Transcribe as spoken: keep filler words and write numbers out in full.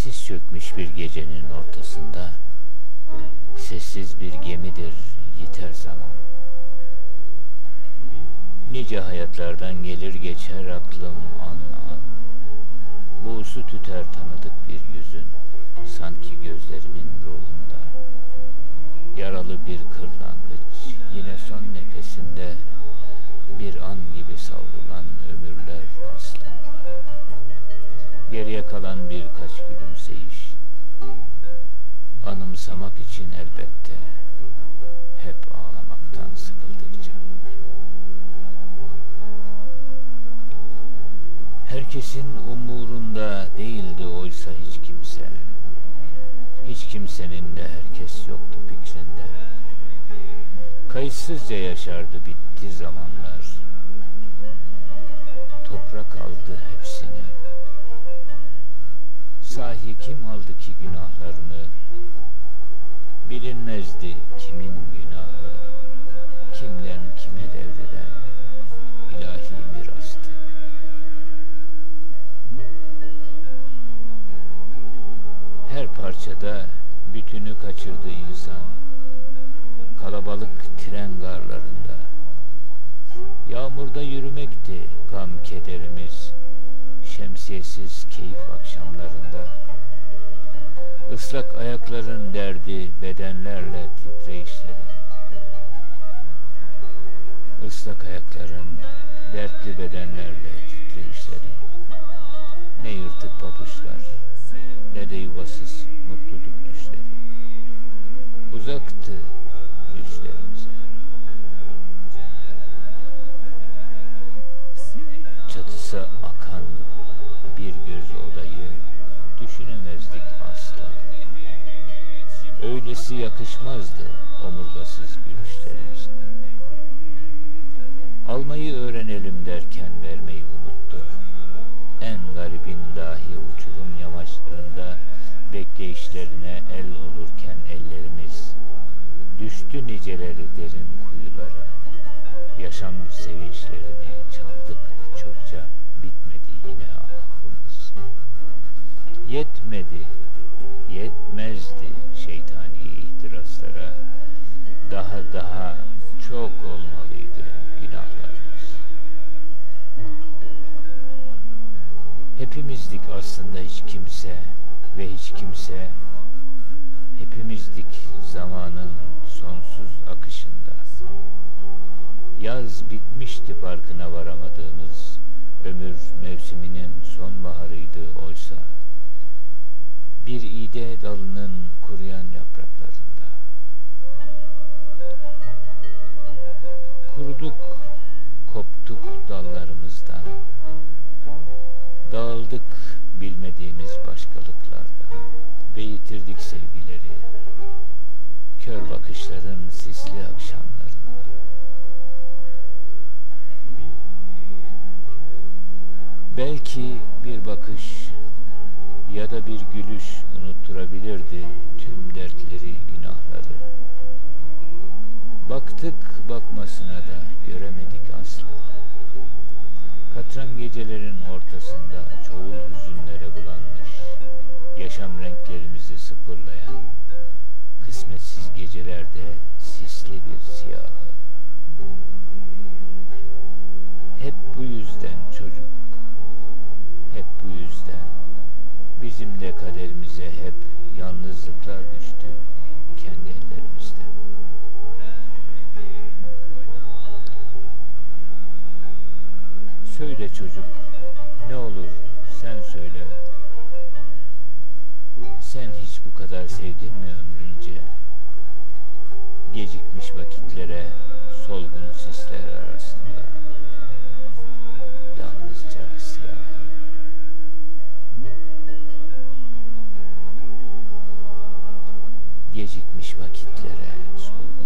Sis çökmüş bir gecenin ortasında, sessiz bir gemidir yiter zaman. Nice hayatlardan gelir geçer aklım an an. Buğusu tüter tanıdık bir yüzün, sanki gözlerimin ruhunda. Yaralı bir kırlangıç, yine son nefesinde, bir an gibi savrulan ömürler aslında. Geriye kalan birkaç gülümseyiş, anımsamak için elbette, hep ağlamaktan sıkıldıkça. Herkesin umurunda değildi oysa hiç kimse. Hiç kimsenin de herkes yoktu fikrinde. Kayıtsızca yaşardı bitti zamanlar. Toprak aldı hepsini. Sahi kim aldı ki günahlarını? Bilinmezdi kimin günahı, kimden kime devreden ilahi mirastı. Her parçada bütünü kaçırdı insan, kalabalık tren garlarında. Yağmurda yürümekti gam kederimiz, şemsiyesiz keyif akşamlarında. Islak ayakların derdi bedenlerle titreyişleri. Islak ayakların dertli bedenlerle titreyişleri. Ne yırtık pabuçlar, ne de yuvasız mutluluk düşleri. Uzaktı düşlerimize. Çatısı akan bir göz odayı düşünemezdik asla. Öylesi yakışmazdı omurgasız gülüşlerimize. Almayı öğrenelim derken vermeyi unuttuk. En garibin dahi uçurum yamaçlarında bekleyişlerine el olurken ellerimiz düştü niceleri derin kuyulara. Yaşam sevinçlerini çaldık çokça, bitmedi yine ahımız. Yetmedi, yetmezdi şeytani ihtiraslara. Daha daha çok olmalıydı günahlarımız. Hepimizdik aslında hiç kimse ve hiç kimse hepimizdik zamanın sonsuz akışında. Yaz bitmişti farkına varamadığımız, ömür mevsiminin sonbaharıydı oysa. Bir iğde dalının kuruyan yapraklarında. Kuruduk, koptuk dallarımızdan. Dağıldık bilmediğimiz başkalıklarda ve yitirdik sevgileri kör bakışların sisli akşamlarında. Belki bir bakış ya da bir gülüş unutturabilirdi tüm dertleri, günahları. Baktık bakmasına da göremedik asla. Katran gecelerin ortasında çoğul hüzünlere bulanmış, yaşam renklerimizi sıfırlayan, kısmetsiz gecelerde sisli bir siyahı. Hep bu yüzden çocuk, hep bu yüzden bizim de kaderimize hep yalnızlıklar düştü kendi ellerimizde. Söyle çocuk, ne olur sen söyle. Sen hiç bu kadar sevdin mi ömrünce? Gecikmiş vakitlere solgun sisler arasında yalnızca siyahı. Gecikmiş vakitlere solgun